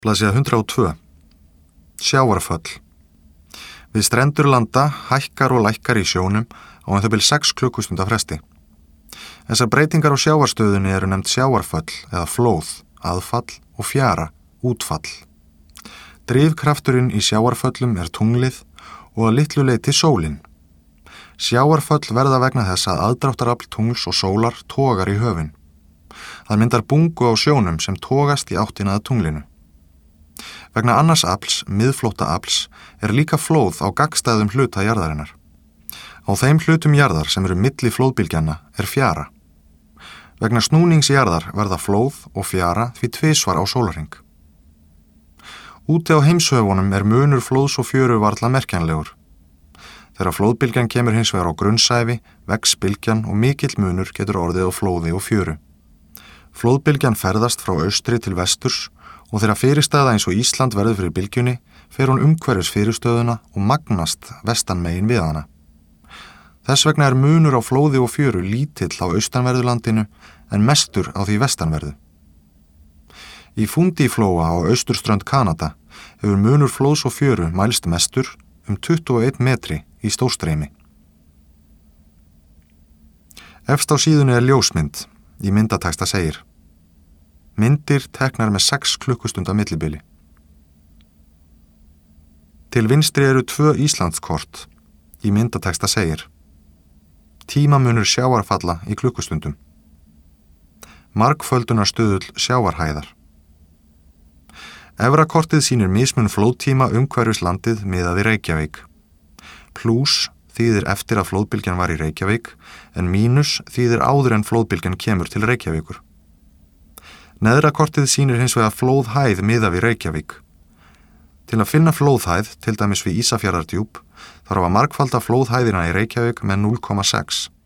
Blaðsíða 102. Sjávarföll. Við strendur landa hækkar og lækkar í sjónum á það bil 6 klukkustunda fresti. Þessar breytingar á sjávarstöðunni eru nefnd sjávarföll eða flóð, aðfall og fjara, útfall. Drifkrafturinn í sjávarföllum er tunglið og að litlu leyti sólin. Sjávarföll verða vegna þess að aðdráttarafl tungls og sólar togar í höfin. Það myndar bungu á sjónum sem togast í áttina að tunglinu. Vegna annars afls, miðflótta afls, er líka flóð á gagnstæðum hluta jarðarinnar. Á þeim hlutum jarðar sem eru milli flóðbylgjanna er fjara. Vegna snúnings jarðar verða flóð og fjara því tvisvar á sólarhring. Úti á heimshöfunum er munur flóðs og fjöru varla merkjanlegur. Þegar flóðbylgjan kemur hins vegar á grunnsævi, vex bylgjan og mikill munur getur orðið á flóði og fjöru. Flóðbylgjan ferðast frá austri til vesturs og þegar fyrirstaða eins og Ísland verður fyrir bylgjunni, fer hún umhverfis fyrirstöðuna og magnast vestan megin við hana. Þess vegna er munur á flóði og fjöru lítill á austanverðu landinu en mestur á því vestanverðu. Í Fundiflóa á austurströnd Kanada hefur munur flóðs og fjöru mælst mestur 21 metri í stórstreymi. Efst á síðunni er ljósmynd. Í myndatexta segir: Myndir teknar með 6 klukkustunda millibili. Til vinstri eru 2 Íslandskort. Í myndatexta segir: Tímamunur sjávarfalla í klukkustundum. Margföldunarstöðull sjávarhæðar. Efra kortið sýnir mismun flóðtíma umhverfis landið miðað við Reykjavík. Plús þýðir eftir að flóðbylgjan var í Reykjavík, en mínus þýðir áður en flóðbylgjan kemur til Reykjavíkur. Neðra kortið sýnir hins vegar flóðhæð miðað við Reykjavík. Til að finna flóðhæð, til dæmis við Ísafjarðardjúp, þarf að margfalda flóðhæðina í Reykjavík með 0,6.